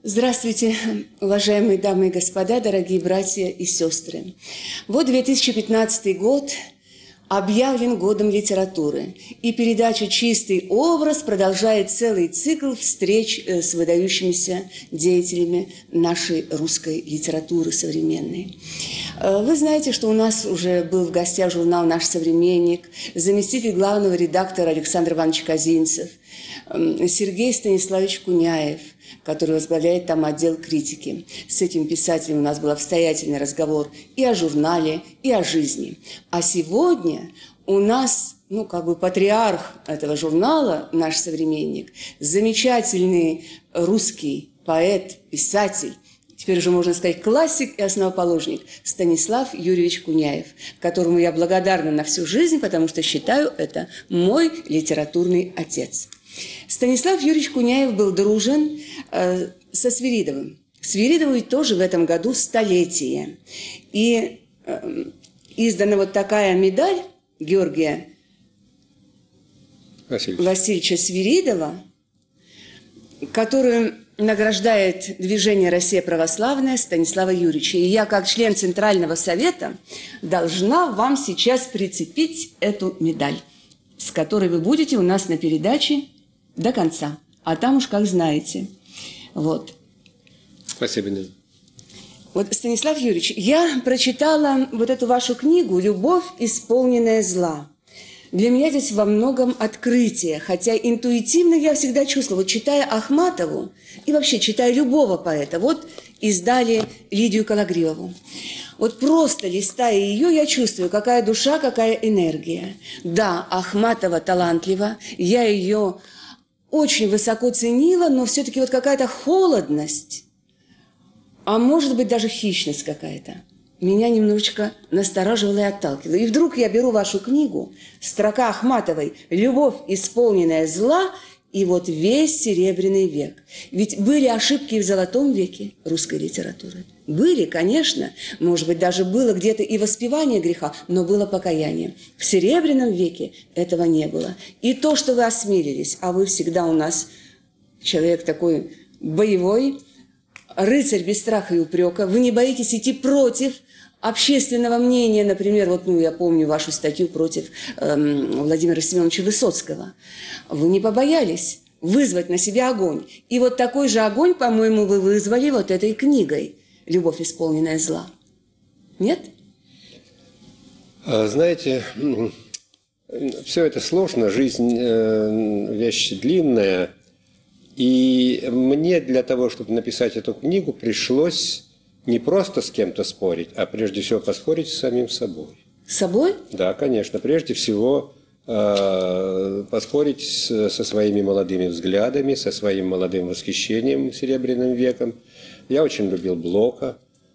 Здравствуйте, уважаемые дамы и господа, дорогие братья и сестры. Вот 2015 год объявлен годом литературы, и передача «Чистый образ» продолжает целый цикл встреч с выдающимися деятелями нашей русской литературы современной. Вы знаете, что у нас уже был в гостях журнал «Наш современник», заместитель главного редактора Александр Иванович Козинцев, Сергей Станиславович Куняев, который возглавляет там отдел критики. С этим писателем у нас был обстоятельный разговор и о журнале, и о жизни. А сегодня у нас, патриарх этого журнала, наш современник, замечательный русский поэт, писатель, теперь уже можно сказать классик и основоположник Станислав Юрьевич Куняев, которому я благодарна на всю жизнь, потому что считаю это мой литературный отец. Станислав Юрьевич Куняев был дружен со Свиридовым. Свиридову тоже в этом году столетие. И издана вот такая медаль Георгия Васильевича Свиридова, которую награждает движение «Россия православная» Станислава Юрьевича. И я, как член Центрального совета, должна вам сейчас прицепить эту медаль, с которой вы будете у нас на передаче до конца. А там уж как знаете. Вот. Спасибо, Нина. Вот, Станислав Юрьевич, я прочитала вот эту вашу книгу «Любовь, исполненная зла». Для меня здесь во многом открытие, хотя интуитивно я всегда чувствовала, вот читая Ахматову и вообще читая любого поэта, вот издали Лидию Кологривову. Вот просто листая ее, я чувствую, какая душа, какая энергия. Да, Ахматова талантлива, я ее очень высоко ценила, но все-таки вот какая-то холодность, а может быть даже хищность какая-то, меня немножечко настораживала и отталкивала. И вдруг я беру вашу книгу, строка Ахматовой «Любовь, исполненная зла», и вот весь Серебряный век. Ведь были ошибки и в Золотом веке русской литературы. Были, конечно, может быть, даже было где-то и воспевание греха, но было покаяние. В Серебряном веке этого не было. И то, что вы осмелились, а вы всегда у нас человек такой боевой, рыцарь без страха и упрека, вы не боитесь идти против общественного мнения, например, я помню вашу статью против Владимира Семеновича Высоцкого. Вы не побоялись вызвать на себя огонь. И вот такой же огонь, по-моему, вы вызвали вот этой книгой «Любовь, исполненная зла». Нет? Знаете, все это сложно, жизнь вещь длинная. И мне для того, чтобы написать эту книгу, пришлось не просто с кем-то спорить, а прежде всего поспорить с самим собой. С собой? Да, конечно. Прежде всего поспорить со своими молодыми взглядами, со своим молодым восхищением Серебряным веком. Я очень любил Блока.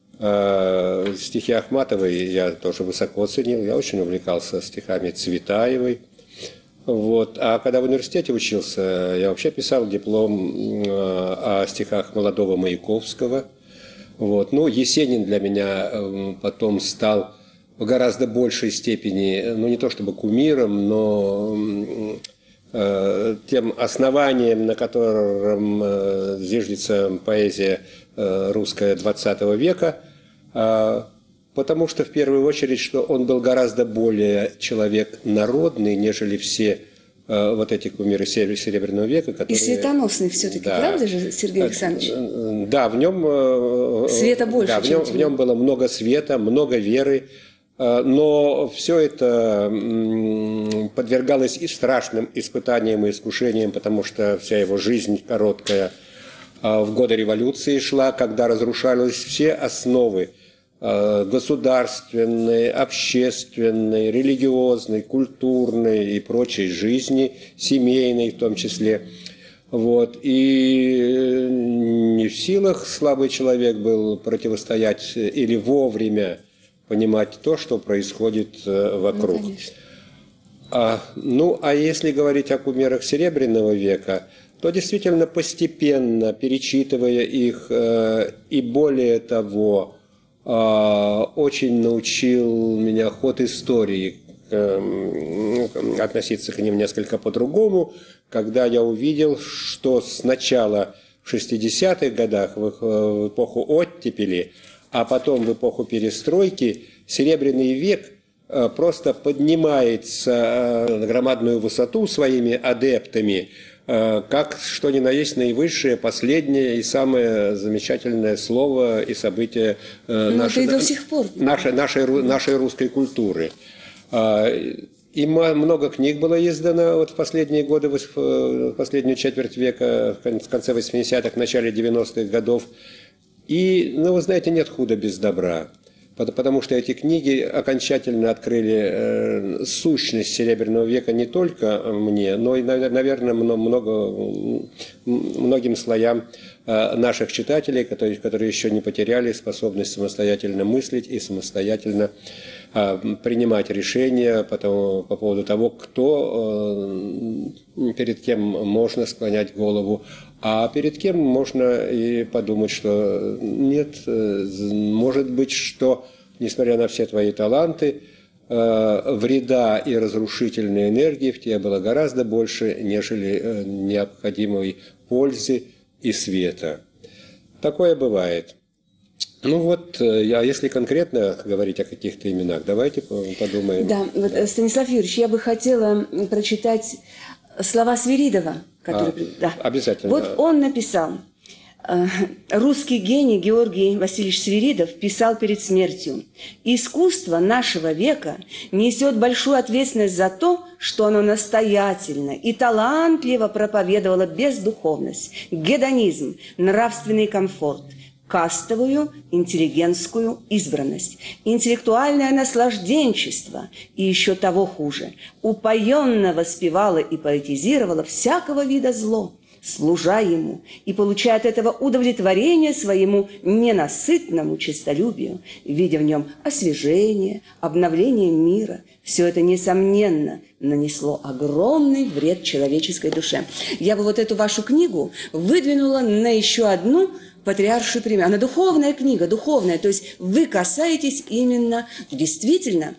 Стихи Ахматовой я тоже высоко ценил. Я очень увлекался стихами Цветаевой. Вот. А когда в университете учился, я вообще писал диплом о стихах молодого Маяковского. Вот. Есенин для меня потом стал в гораздо большей степени, не то чтобы кумиром, но тем основанием, на котором зиждется поэзия русская XX века, потому что, в первую очередь, что он был гораздо более человек народный, нежели все вот эти кумиры Серебряного века, которые... И светоносный все-таки, да. Правда же, Сергей Александрович? Да, в нем... Света больше, да, в нем было много света, много веры, но все это подвергалось и страшным испытаниям и искушениям, потому что вся его жизнь короткая в годы революции шла, когда разрушались все основы государственной, общественной, религиозной, культурной и прочей жизни, семейной в том числе. Вот. И не в силах слабый человек был противостоять или вовремя понимать то, что происходит вокруг. А если говорить о кумирах Серебряного века, то действительно постепенно, перечитывая их, и более того, очень научил меня ход истории относиться к ним несколько по-другому, когда я увидел, что сначала в 60-х годах, в эпоху оттепели, а потом в эпоху перестройки, Серебряный век просто поднимается на громадную высоту своими адептами, как что ни на есть наивысшее, последнее и самое замечательное слово и событие нашей русской культуры. И много книг было издано вот в последние годы, в последнюю четверть века, в конце 80-х, начале 90-х годов. И, ну, вы знаете, нет худа без добра. Потому что эти книги окончательно открыли сущность Серебряного века не только мне, но и, наверное, многим слоям наших читателей, которые еще не потеряли способность самостоятельно мыслить и самостоятельно принимать решения по поводу того, перед кем можно склонять голову, а перед кем можно и подумать, что нет, может быть, что, несмотря на все твои таланты, вреда и разрушительной энергии в тебе было гораздо больше, нежели необходимой пользы и света. Такое бывает. Ну вот, если конкретно говорить о каких-то именах, давайте подумаем. Да, вот, Станислав Юрьевич, я бы хотела прочитать слова Свиридова. Обязательно. Вот он написал: русский гений Георгий Васильевич Свиридов писал перед смертью: «Искусство нашего века несет большую ответственность за то, что оно настоятельно и талантливо проповедовало бездуховность, гедонизм, нравственный комфорт, кастовую, интеллигентскую избранность, интеллектуальное наслажденчество и еще того хуже, упоенно воспевало и поэтизировало всякого вида зло, служа ему и получая от этого удовлетворение своему ненасытному честолюбию, видя в нем освежение, обновление мира. Все это, несомненно, нанесло огромный вред человеческой душе». Я бы вот эту вашу книгу выдвинула на еще одну патриаршую премию. Она духовная книга, духовная. То есть вы касаетесь именно, действительно,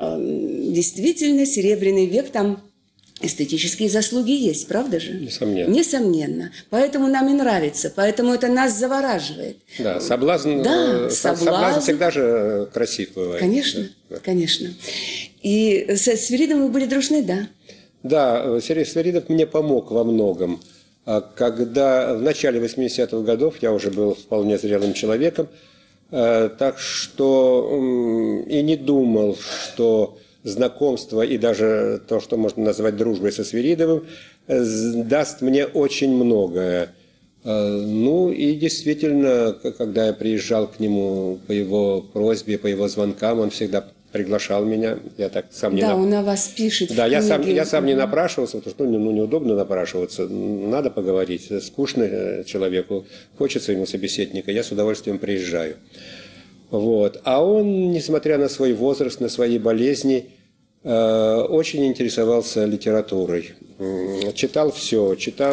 Серебряный век, там эстетические заслуги есть, правда же? Несомненно. Несомненно. Поэтому нам и нравится, поэтому это нас завораживает. Да, соблазн всегда же красив бывает. Конечно, да. Конечно. И с Свиридовым вы были дружны, да? Да, Свиридов мне помог во многом. Когда в начале 80-х годов я уже был вполне зрелым человеком, так что и не думал, что знакомство и даже то, что можно назвать дружбой со Свиридовым, даст мне очень многое. Ну и действительно, когда я приезжал к нему по его просьбе, по его звонкам, он всегда приглашал меня. Я так сам не он о вас пишет. Да, я сам не напрашивался, потому что неудобно напрашиваться. Надо поговорить. Скучно человеку, хочется ему собеседника, я с удовольствием приезжаю. Вот. А он, несмотря на свой возраст, на свои болезни, очень интересовался литературой. Читал все,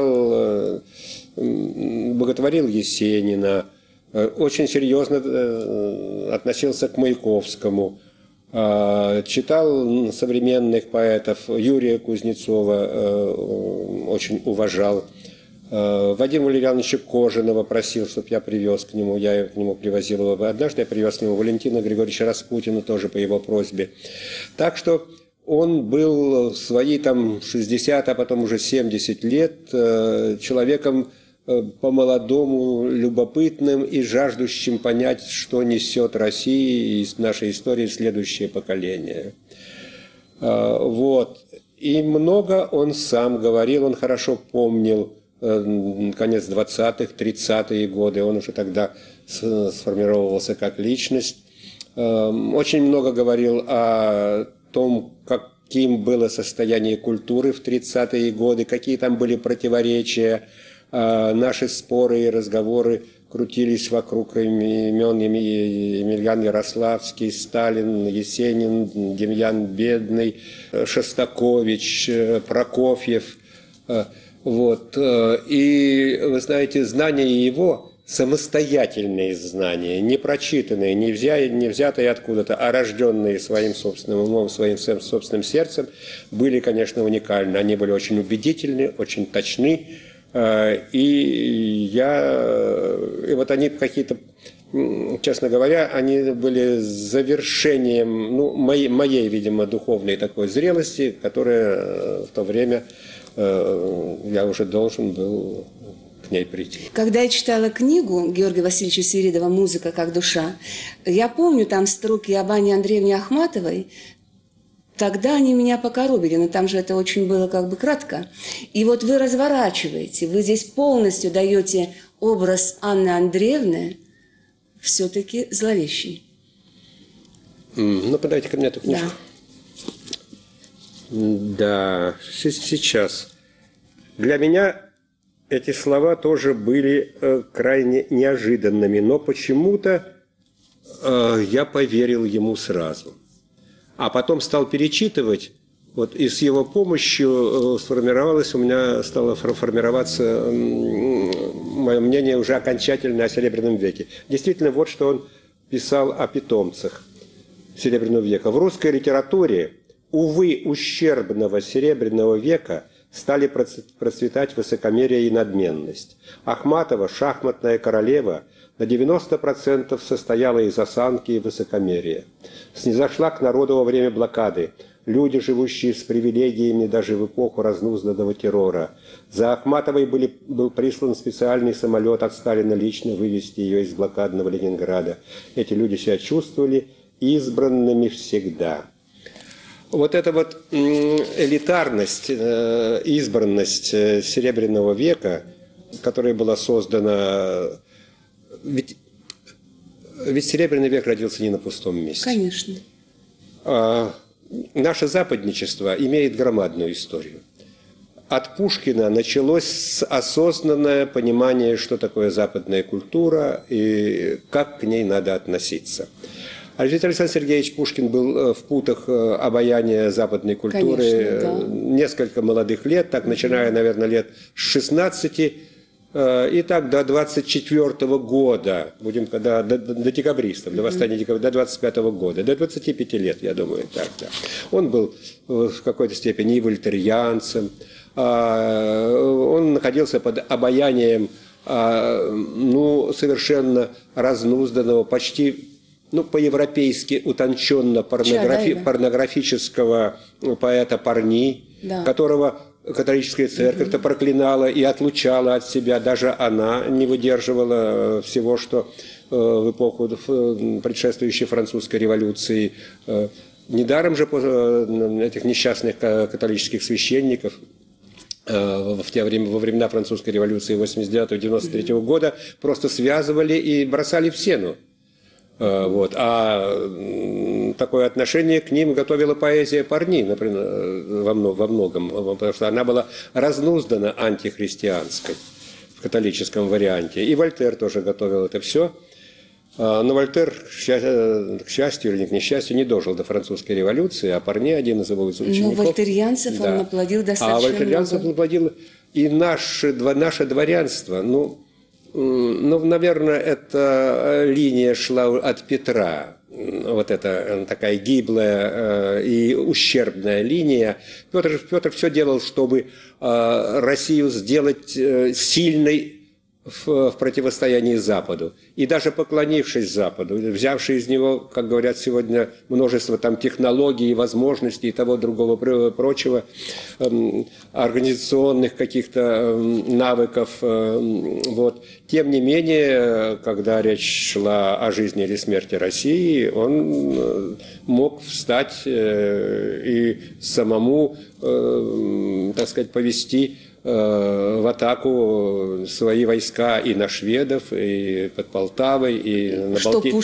боготворил Есенина, очень серьезно относился к Маяковскому. Читал современных поэтов, Юрия Кузнецова очень уважал. Вадима Валерьяновича Кожаного просил, чтобы я привез к нему, я к нему привозил его. Однажды я привез к нему Валентина Григорьевича Распутина, тоже по его просьбе. Так что он был в свои там 60, а потом уже 70 лет человеком по-молодому, любопытным и жаждущим понять, что несет Россия из нашей истории в следующее поколение. Вот. И много он сам говорил, он хорошо помнил конец 20-х, 30-е годы, он уже тогда сформировался как личность. Очень много говорил о том, каким было состояние культуры в 30-е годы, какие там были противоречия. Наши споры и разговоры крутились вокруг имен Емельян Ярославский, Сталин, Есенин, Демьян Бедный, Шостакович, Прокофьев. Вот. И, вы знаете, знания его, самостоятельные знания, не прочитанные, не взятые откуда-то, а рожденные своим собственным умом, своим собственным сердцем, были, конечно, уникальны. Они были очень убедительны, очень точны. И вот они какие-то, честно говоря, они были завершением моей, видимо, духовной такой зрелости, которая в то время я уже должен был к ней прийти. Когда я читала книгу Георгия Васильевича Свиридова «Музыка как душа», я помню там строки об Анне Андреевне Ахматовой. Тогда они меня покоробили, но там же это очень было как бы кратко. И вот вы разворачиваете, вы здесь полностью даете образ Анны Андреевны все-таки зловещий. Ну, подайте ко мне эту книжку. Да, сейчас. Для меня эти слова тоже были крайне неожиданными, но почему-то я поверил ему сразу. А потом стал перечитывать, вот, и с его помощью стало формироваться мое мнение уже окончательно о Серебряном веке. Действительно, вот что он писал о питомцах Серебряного века. В русской литературе, увы, ущербного Серебряного века стали процветать высокомерие и надменность. Ахматова, шахматная королева, на 90% состояла из осанки и высокомерия. Снизошла к народу во время блокады. Люди, живущие с привилегиями даже в эпоху разнузданного террора. За Ахматовой был прислан специальный самолет от Сталина лично вывезти ее из блокадного Ленинграда. Эти люди себя чувствовали избранными всегда. Вот эта вот элитарность, избранность Серебряного века, которая была создана... Ведь Серебряный век родился не на пустом месте. Конечно. Наше западничество имеет громадную историю. От Пушкина началось осознанное понимание, что такое западная культура и как к ней надо относиться. А ведь Александр Сергеевич Пушкин был в путах обаяния западной культуры. Конечно, да. Несколько молодых лет, так начиная, наверное, лет с 16, и так до 24 года, будем до декабристов, до восстания декабристов, до 25 года, до 25 лет, я думаю, так, да. Он был в какой-то степени и вольтерианцем, он находился под обаянием совершенно разнузданного, почти по-европейски утонченно порнографического поэта Парни, да, которого католическая церковь-то проклинала и отлучала от себя. Даже она не выдерживала всего, что в эпоху предшествующей французской революции. Недаром же этих несчастных католических священников во времена французской революции 89-93 года просто связывали и бросали в сену. Вот. А такое отношение к ним готовила поэзия Парни, например, во многом, потому что она была разнуздана антихристианской в католическом варианте. И Вольтер тоже готовил это все. Но Вольтер, к счастью или к несчастью, не дожил до французской революции, а Парни, один из его учеников... Но вольтерианцев он наплодил достаточно много. А вольтерианцев наплодил и наше дворянство, наверное, эта линия шла от Петра. Вот эта такая гиблая и ущербная линия. Петр все делал, чтобы Россию сделать сильной в противостоянии Западу. И даже поклонившись Западу, взявший из него, как говорят сегодня, множество там технологий и возможностей и того другого прочего, организационных каких-то навыков. Вот. Тем не менее, когда речь шла о жизни или смерти России, он мог встать и самому, так сказать, повести в атаку свои войска и на шведов, и под Полтавой, и на,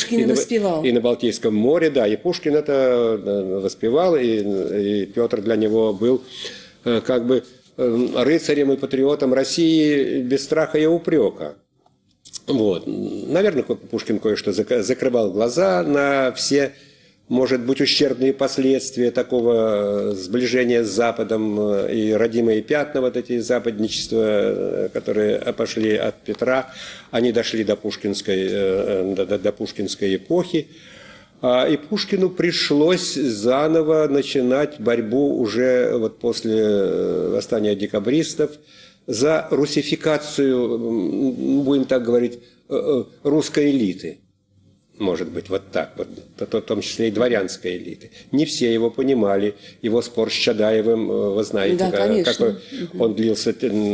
и на Балтийском море. Да, и Пушкин это воспевал, и Петр для него был как бы рыцарем и патриотом России без страха и упрека. Вот. Наверное, Пушкин кое-что закрывал глаза на все, может быть, ущербные последствия такого сближения с Западом и родимые пятна, вот эти западничества, которые пошли от Петра, они дошли до пушкинской эпохи. И Пушкину пришлось заново начинать борьбу уже вот после восстания декабристов за русификацию, будем так говорить, русской элиты. Может быть, вот так вот, в том числе и дворянской элиты. Не все его понимали. Его спор с Чадаевым, вы знаете, да, какой он длился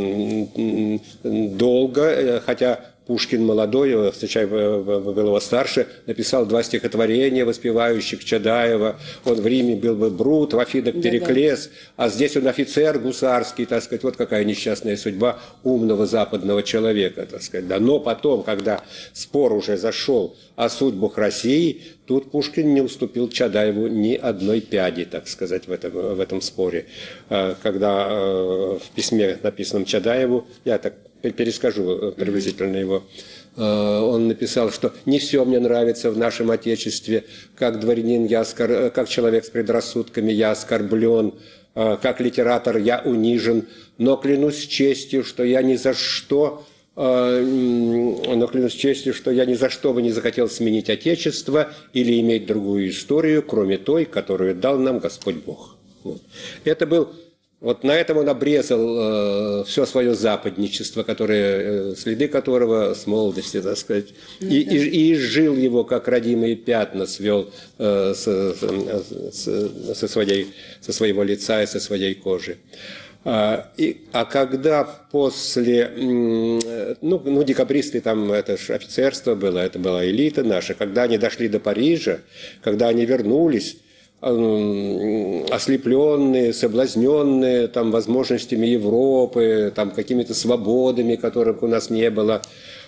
долго, хотя Пушкин молодой, встречай, был его старше, написал 2 стихотворения, воспевающих Чадаева. Он в Риме был бы Брут, в Афинах Периклес, а здесь он офицер гусарский, так сказать. Вот какая несчастная судьба умного западного человека, так сказать. Да, но потом, когда спор уже зашел о судьбах России, тут Пушкин не уступил Чадаеву ни одной пяди, так сказать, в этом споре. Когда в письме, написанном Чадаеву, я так перескажу приблизительно его, он написал, что «не все мне нравится в нашем Отечестве, как дворянин, как человек с предрассудками я оскорблен, как литератор я унижен, но клянусь честью, что я ни за что бы не захотел сменить Отечество или иметь другую историю, кроме той, которую дал нам Господь Бог». Вот. Это был... Вот на этом он обрезал все свое западничество, следы которого с молодости, так сказать, и изжил его, как родимые пятна, свел со своего лица и со своей кожи. Когда после, декабристы, там это же офицерство было, это была элита наша, когда они дошли до Парижа, когда они вернулись, ослепленные, соблазненные там возможностями Европы, там какими-то свободами, которых у нас не было,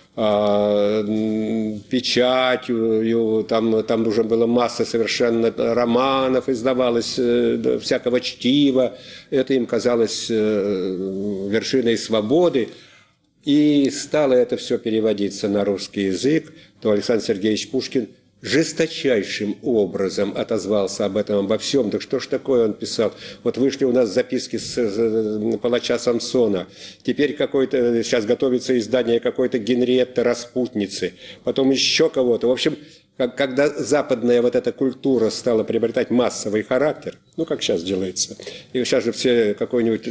печатью, там уже была масса совершенно романов, издавалось всякого чтива, это им казалось вершиной свободы, и стало это все переводиться на русский язык, то Александр Сергеевич Пушкин жесточайшим образом отозвался об этом, обо всем. Так что ж такое он писал? Вот вышли у нас записки с палача Самсона. Теперь сейчас готовится издание какой-то Генриетты Распутницы. Потом еще кого-то. В общем, когда западная вот эта культура стала приобретать массовый характер, как сейчас делается, и сейчас же все какой-нибудь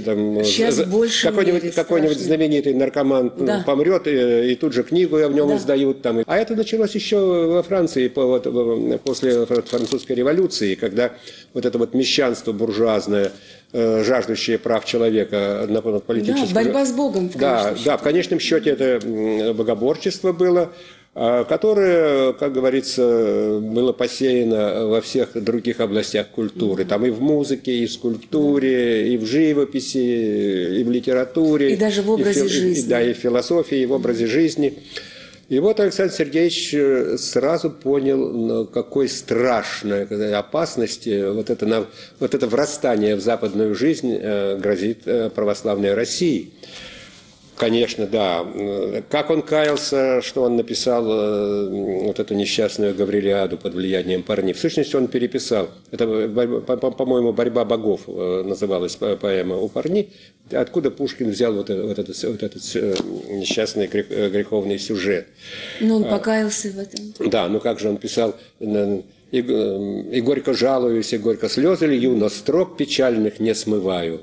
знаменитый наркоман помрет, и тут же книгу о нем издают. Там. А это началось еще во Франции после французской революции, когда вот это вот мещанство буржуазное, жаждущее прав человека на политическую... Да, борьба с Богом. В конечном счете это богоборчество было, которое, как говорится, было посеяно во всех других областях культуры. Там и в музыке, и в скульптуре, и в живописи, и в литературе. И даже в образе жизни. И в философии, и в образе жизни. И вот Александр Сергеевич сразу понял, какой страшной опасности вот это врастание в западную жизнь грозит православной России. Конечно, да. Как он каялся, что он написал вот эту несчастную Гаврилиаду под влиянием Парни. В сущности, он переписал. Это, по-моему, «Борьба богов» называлась поэма у Парни. Откуда Пушкин взял вот этот несчастный греховный сюжет. Но он покаялся в этом. Да, как же он писал... И горько жалуюсь, и горько слезы лью, но строк печальных не смываю.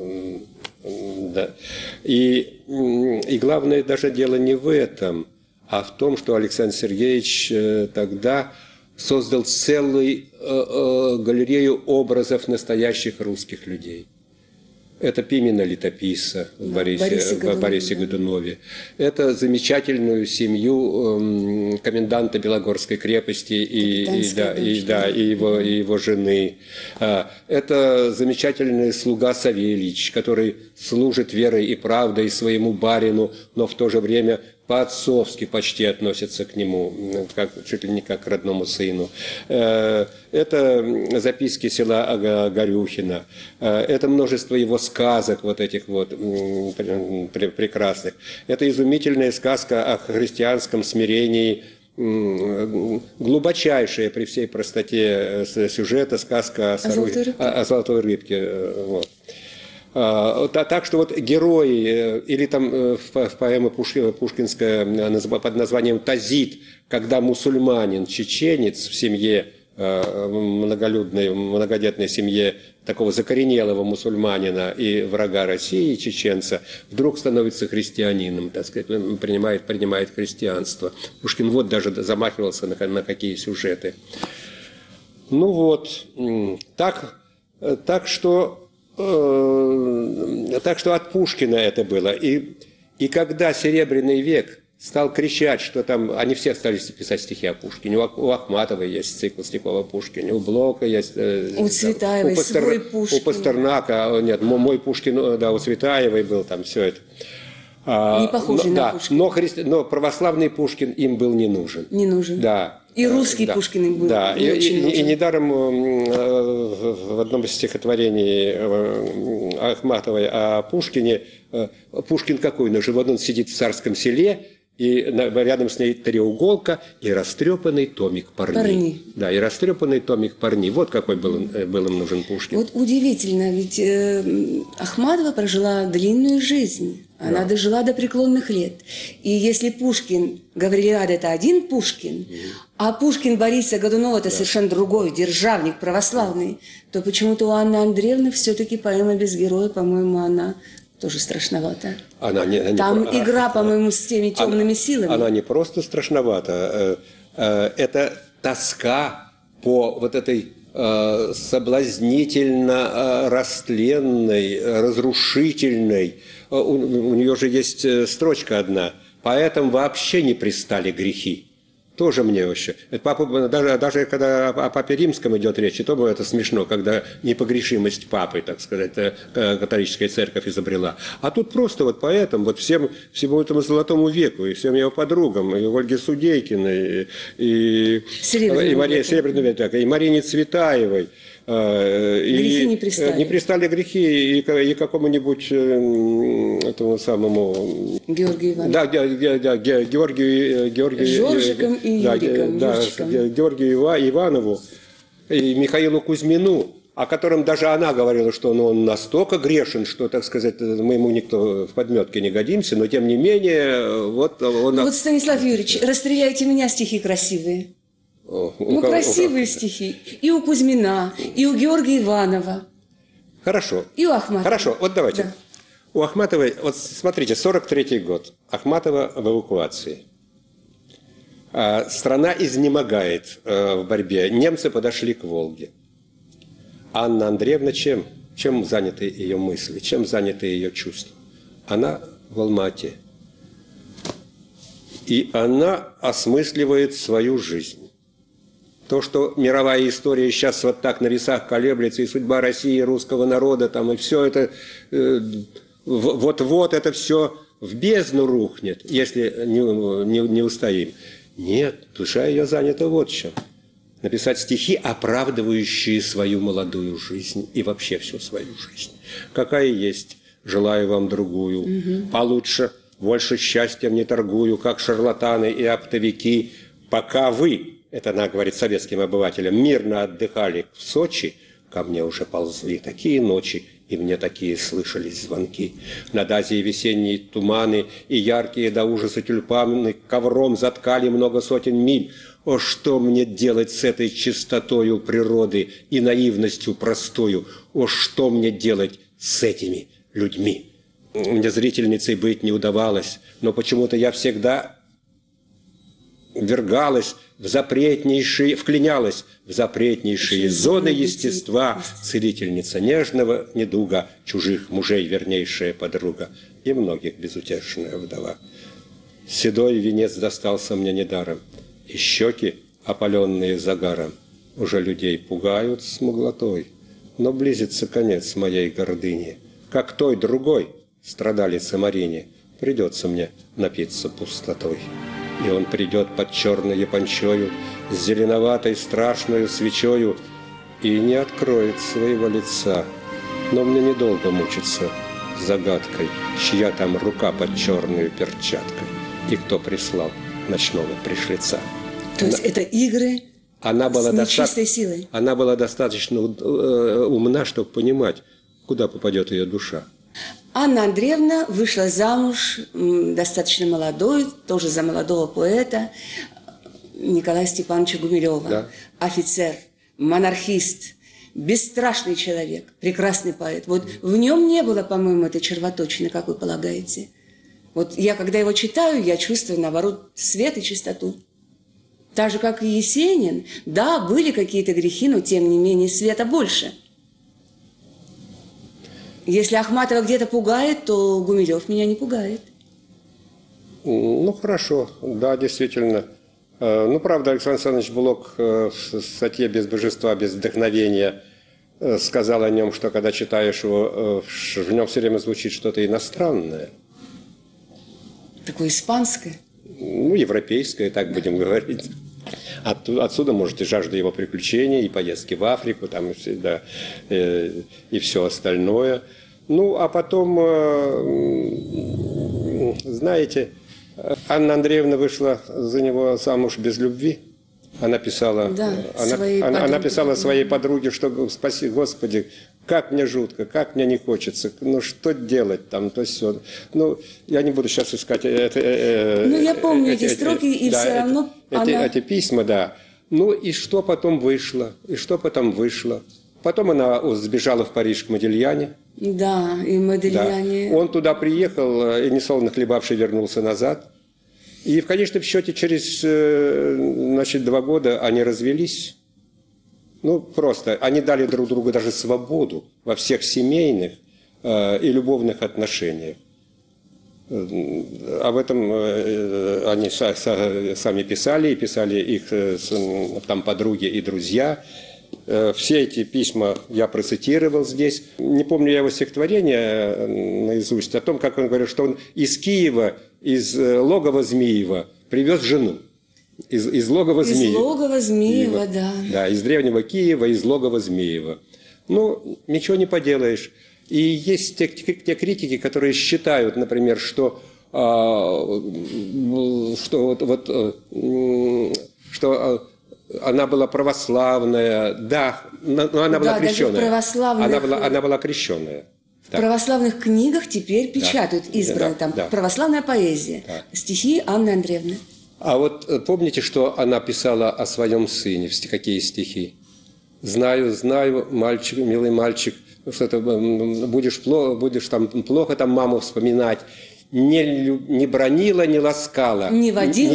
Да. И главное даже дело не в этом, а в том, что Александр Сергеевич тогда создал целую галерею образов настоящих русских людей. Это Пимена Летописца в Борисе Годунове. Это замечательную семью коменданта Белогорской крепости и его жены. Это замечательный слуга Савельич, который служит верой и правдой своему барину, но в то же время по-отцовски почти относятся к нему, чуть ли не как к родному сыну. Это записки села Горюхина, это множество его сказок вот этих вот прекрасных. Это изумительная сказка о христианском смирении, глубочайшая при всей простоте сюжета сказка о золотой рыбке. Вот. Так что вот герои, или там в поэме пушкинская под названием «Тазит», когда мусульманин, чеченец в семье многолюдной, многодетной семье такого закоренелого мусульманина и врага России, чеченца, вдруг становится христианином, так сказать, принимает христианство. Пушкин вот даже замахивался на какие сюжеты. Ну вот, так что от Пушкина это было. И когда Серебряный век стал кричать, что там... Они все стали писать стихи о Пушкине. У Ахматовой есть цикл стихов о Пушкине, у Блока есть... У Цветаевой свой Пушкин. У Пастернака, нет, мой Пушкин, да, у Цветаевой был там все это. Не похожий на Пушкина. Но православный Пушкин им был не нужен. Не нужен. Да. И русский да, Пушкин им был да, не очень нужен. И недаром в одном из стихотворений Ахматовой о Пушкине, Пушкин какой? На живот он сидит в царском селе, и рядом с ней треуголка и растрепанный томик Парни. Да, и растрепанный томик Парни. Вот какой был им нужен Пушкин. Вот удивительно, ведь Ахматова прожила длинную жизнь. Она дожила до преклонных лет. И если Пушкин, Гаврилиад – это один Пушкин, а Пушкин Бориса Годунова – это совершенно другой, державник, православный, то почему-то у Анны Андреевны все-таки поэма «Без героя», по-моему, она тоже страшновата. Там игра, по-моему, с теми темными силами. Она не просто страшновата. Это тоска по вот этой соблазнительно растленной, разрушительной. У нее же есть строчка одна. Поэтому вообще не пристали грехи. Тоже мне вообще. Даже когда о Папе Римском идет речь, и то это смешно, когда непогрешимость Папы, так сказать, католическая церковь изобрела. А тут просто вот поэтому, всему этому золотому веку, и всем его подругам, и Ольге Судейкиной, и Марине Цветаевой, грехи не пристали. Не пристали грехи и какому-нибудь этому самому... Георгию Иванову. Да, Георгию... Жоржиком и Юриком. Георгию Иванову и Михаилу Кузьмину, о котором даже она говорила, что он настолько грешен, что, так сказать, мы ему никто в подметке не годимся, но тем не менее... Вот Станислав Юрьевич, расстреляйте меня, стихи красивые. Красивые стихи. И у Кузьмина, и у Георгия Иванова. Хорошо. И у Ахматовой. Хорошо, вот давайте. Да. У Ахматовой, вот смотрите, 43-й год. Ахматова в эвакуации. Страна изнемогает в борьбе. Немцы подошли к Волге. Анна Андреевна чем заняты ее мысли, чем заняты ее чувства? Она в Алма-Ате. И она осмысливает свою жизнь. То, что мировая история сейчас вот так на весах колеблется, и судьба России, и русского народа, там, и все это, вот-вот это все в бездну рухнет, если не устоим. Нет, душа ее занята вот чем. Написать стихи, оправдывающие свою молодую жизнь и вообще всю свою жизнь. Какая есть, желаю вам другую, получше, больше счастьем не торгую, как шарлатаны и оптовики, пока вы... Это она говорит советским обывателям. Мирно отдыхали в Сочи, ко мне уже ползли такие ночи, и мне такие слышались звонки. Над Азией весенние туманы и яркие до ужаса тюльпаны ковром заткали много сотен миль. О, что мне делать с этой чистотою природы и наивностью простою? О, что мне делать с этими людьми? Мне зрительницей быть не удавалось, но почему-то я всегда вклинялась в запретнейшие зоны естества, целительница нежного недуга, чужих мужей вернейшая подруга и многих безутешная вдова. Седой венец достался мне недаром, и щеки, опаленные загаром, уже людей пугают смуглотой, но близится конец моей гордыни, как той другой страдалице Марине, придется мне напиться пустотой. И он придет под черной япончою, с зеленоватой страшною свечою, и не откроет своего лица. Но мне недолго мучиться загадкой, чья там рука под черной перчаткой, и кто прислал ночного пришлица. То есть это игры с нечистой силой? Она была достаточно умна, чтобы понимать, куда попадет ее душа. Анна Андреевна вышла замуж достаточно молодой, тоже за молодого поэта. Николая Степановича Гумилева. Да. Офицер, монархист, бесстрашный человек, прекрасный поэт. Вот в нем не было, по-моему, этой червоточины, как вы полагаете. Вот я, когда его читаю, я чувствую, наоборот, свет и чистоту. Так же, как и Есенин. Да, были какие-то грехи, но, тем не менее, света больше. Если Ахматова где-то пугает, то Гумилев меня не пугает. Ну, хорошо, да, действительно. Ну, правда, Александр Александрович Блок в статье «Без божества, без вдохновения» сказал о нем, что когда читаешь его, в нем все время звучит что-то иностранное. Такое испанское. Ну, европейское, так будем говорить. Отсюда, может, и жажда его приключений, и поездки в Африку, там, и все остальное. Ну, а потом, знаете, Анна Андреевна вышла за него замуж без любви. Она писала, да, она писала своей подруге, что, спаси Господи, как мне жутко, как мне не хочется, ну что делать там, то все. Ну, я не буду сейчас искать. Ну, я помню эти строки, и да, все равно эти письма, да. Ну, и что потом вышло? Потом она сбежала в Париж к Модильяне. Да, и Модильяне. Да. Он туда приехал, и несолоно хлебавший вернулся назад. И в конечном счете через 2 года они развелись. Ну, просто. Они дали друг другу даже свободу во всех семейных и любовных отношениях. Об этом они сами писали, и писали их там подруги и друзья. Все эти письма я процитировал здесь. Не помню я его стихотворение наизусть, о том, как он говорил, что он из Киева, из логова Змиева привез жену. Из логова Змиева. Из логова Змиева, да. Да, из древнего Киева, из логова Змиева. Ну, ничего не поделаешь. И есть те критики, которые считают, например, что она была православная, да, но она была крещенная. Она была крещенная. В православных книгах теперь печатают избранные там православная поэзия, стихи Анны Андреевны. А вот помните, что она писала о своем сыне? Какие стихи? «Знаю, знаю, мальчик, милый мальчик, что ты будешь там плохо там маму вспоминать. Не бранила, не ласкала, не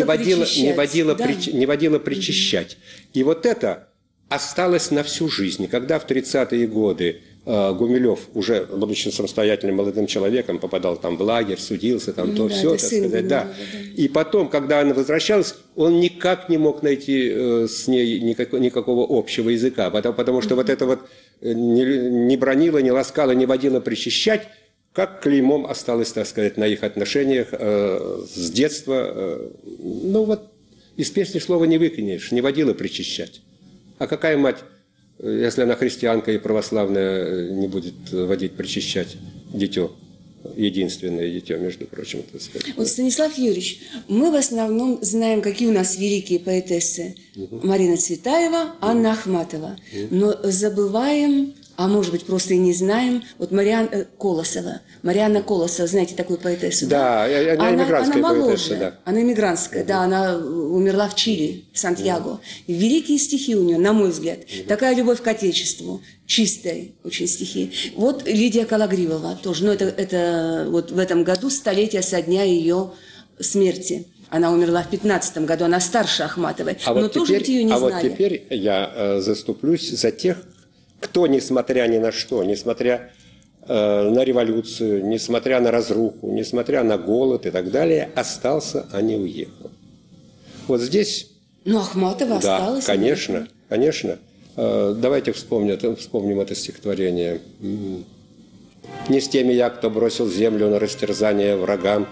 водила причащать». И вот это осталось на всю жизнь. И когда в 30-е годы Гумилев, уже будучи самостоятельным молодым человеком, попадал там в лагерь, судился, там то все, так сказать, да. И потом, когда она возвращалась, он никак не мог найти с ней никакого общего языка, потому что вот это вот не бранила, не ласкала, не водила причащать, как клеймом осталось, так сказать, на их отношениях с детства. Ну вот из песни слова не выкинешь, не водила причащать. А какая мать, если она христианка и православная, не будет водить причащать дитё? Единственное дитё, между прочим, так сказать. Вот, Станислав Юрьевич, мы в основном знаем, какие у нас великие поэтессы. Марина Цветаева, Анна Ахматова. Но забываем, а может быть, просто и не знаем, вот Марианна Колосова, знаете такую поэтессу? Да, она эмигрантская поэтесса, да. Она эмигрантская, да, она умерла в Чили, в Сантьяго. Великие стихи у нее, на мой взгляд. Такая любовь к Отечеству, чистые очень стихи. Вот Лидия Калагривова тоже, но это вот в этом году 100-летие со дня ее смерти. Она умерла в 15-м году, она старше Ахматовой, но тоже ведь ее не знали. Вот теперь я заступлюсь за тех, кто, несмотря ни на что, несмотря на революцию, несмотря на разруху, несмотря на голод и так далее, остался, а не уехал. Вот здесь... Ну, Ахматова осталась. Да, конечно, конечно. Давайте вспомним это стихотворение. «Не с теми я, кто бросил землю на растерзание врагам,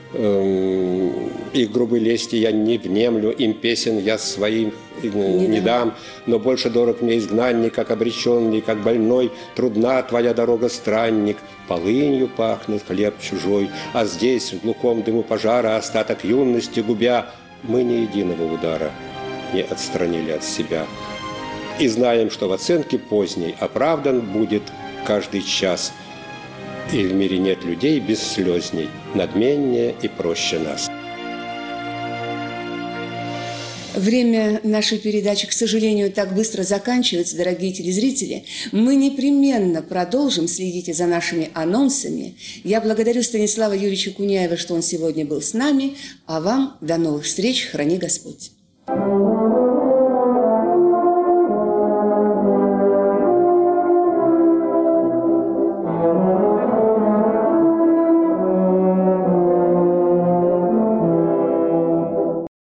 их грубой лести я не внемлю, им песен я своим не дам, но больше дорог мне изгнанник, как обреченный, как больной, трудна твоя дорога, странник, полынью пахнет хлеб чужой, а здесь, в глухом дыму пожара, остаток юности губя, мы ни единого удара не отстранили от себя. И знаем, что в оценке поздней оправдан будет каждый час, и в мире нет людей бесслезней, надменнее и проще нас». Время нашей передачи, к сожалению, так быстро заканчивается, дорогие телезрители. Мы непременно продолжим, следите за нашими анонсами. Я благодарю Станислава Юрьевича Куняева, что он сегодня был с нами, а вам до новых встреч, храни Господь.